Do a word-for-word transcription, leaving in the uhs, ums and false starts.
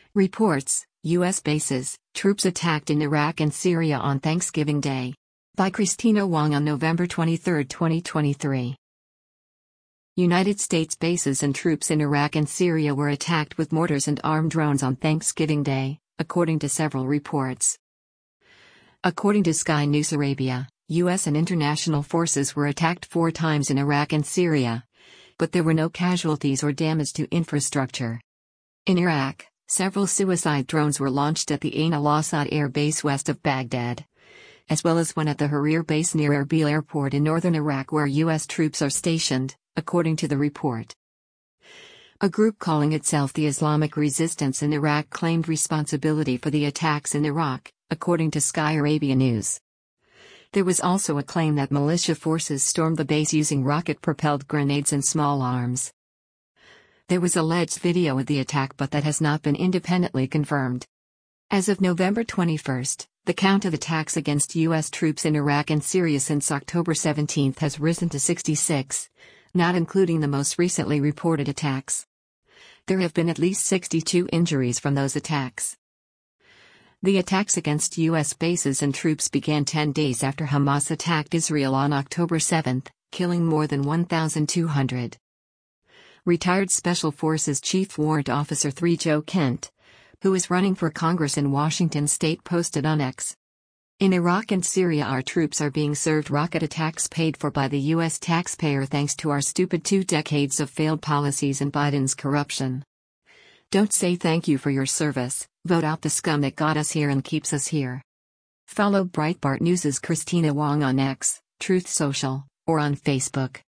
Reports, U S bases, troops attacked in Iraq and Syria on Thanksgiving Day. By Christina Wong on November twenty-third, twenty twenty-three. United States bases and troops in Iraq and Syria were attacked with mortars and armed drones on Thanksgiving Day, according to several reports. According to Sky News Arabia, U S and international forces were attacked four times in Iraq and Syria, but there were no casualties or damage to infrastructure. In Iraq, several suicide drones were launched at the Ain al-Assad air base west of Baghdad, as well as one at the Harir base near Erbil airport in northern Iraq where U S troops are stationed, according to the report. A group calling itself the Islamic Resistance in Iraq claimed responsibility for the attacks in Iraq, according to Sky Arabia News. There was also a claim that militia forces stormed the base using rocket-propelled grenades and small arms. There was alleged video of the attack, but that has not been independently confirmed. As of November twenty-first, the count of attacks against U S troops in Iraq and Syria since October seventeenth has risen to sixty-six, not including the most recently reported attacks. There have been at least sixty-two injuries from those attacks. The attacks against U S bases and troops began ten days after Hamas attacked Israel on October seventh, killing more than one thousand two hundred. Retired Special Forces Chief Warrant Officer three Joe Kent, who is running for Congress in Washington state, posted on X. In Iraq and Syria, our troops are being served rocket attacks paid for by the U S taxpayer thanks to our stupid two decades of failed policies and Biden's corruption. Don't say thank you for your service, vote out the scum that got us here and keeps us here. Follow Breitbart News' Christina Wong on X, Truth Social, or on Facebook.